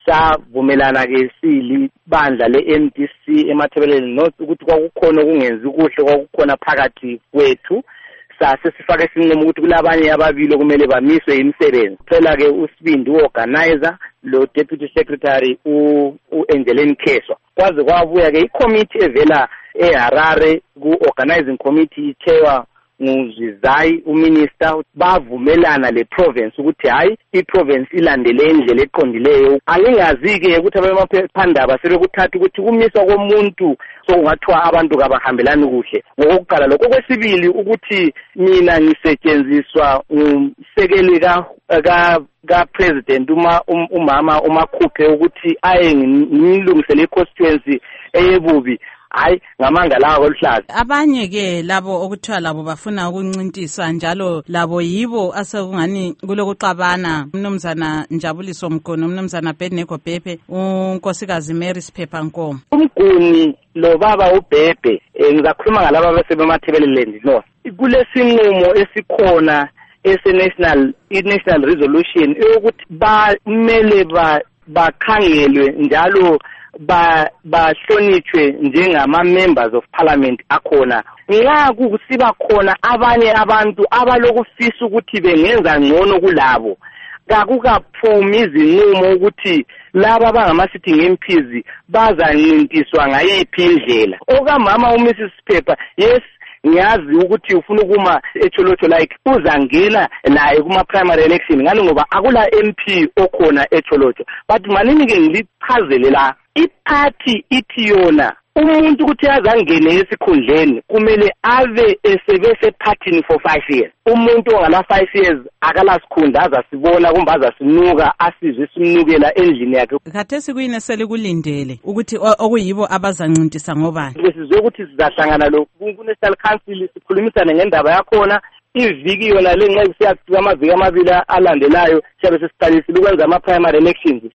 savumelana ke sili bandla le-MDC eMathebeleni North ukuthi kwakukhona okungenzi kuhle kwakukhona phakathi kwethu sase sifake isinqumo ukuthi kulabanye ababili kumele bamiswe imisebenzi. Phela ke uSibindi uorganizer lo deputy secretary uAngeline Kheswa. Kwaze kwabuya ke icommittee evela eHarare ku-organizing committee ichairwa nguZizai uminister bavumelana le province ukuthi hayi iprovince ilandele indlela eqondileyo. Angingazi ke ukuthi abamaphephandaba sebekuthatha ukuthi kumiswa komuntu sokungathiwa abantu kabahambelani kuhle. Ngokuqala lokho kwesibili ukuthi mina ngisetshenziswa umsekeli ka president umama uMakhuphe ukuthi aye ngilungisele constituency eyebubi. Hayi ngamanga lawo oluhlaza. Abanye ke labo okuthiwa labo bafuna ukuncintiswa njalo labo yibo asekungani kulokuxabana umnumzana Njabuliso Mgono umnumzana Bednego Bhebhe unkosikazi Mary Siphepha Nkomo. Umguni lo baba uBhebhe ngizakhuluma ngalabo abasebemathebeleni North. Kulesinqumo esikhona national resolution ukuthi bamele bakhangelwe njalo bahlonitshwe njengama members of parliament akhona. Nxa kusiba khona abanye abantu abalokufisa ukuthi bengenza ngcono kulabo kakukaphumi izinqumo ukuthi laba abangama sitting MPs bazancintiswa ngayiphi indlela. Okamama uMrs Siphepha yes ngiyazi ukuthi ufuna ukuma eCholotsho like uzangena naye kuma primary election ngani ngoba akula MP okhona eCholotsho. But manini ke ngilichazele la iparty ithi yona umuntu ukuthi azangene esikhundleni kumele ave esebese party for 5 years. Umuntu ongala 5 years akala sikhundla azasibona kumbe azasinuka asizwe simnukela endlini yakhe. Khathesi kuyini selikulindele ukuthi okuyibo abazancintiswa ngobani? Besizwe ukuthi sizahlangana lo ku-National Council sikhulumisane ngendaba yakhona iviki yona lenxa kusiyafika amaviki amabili alandelayo siyabe sesiqalisile ukwenza ama primary elections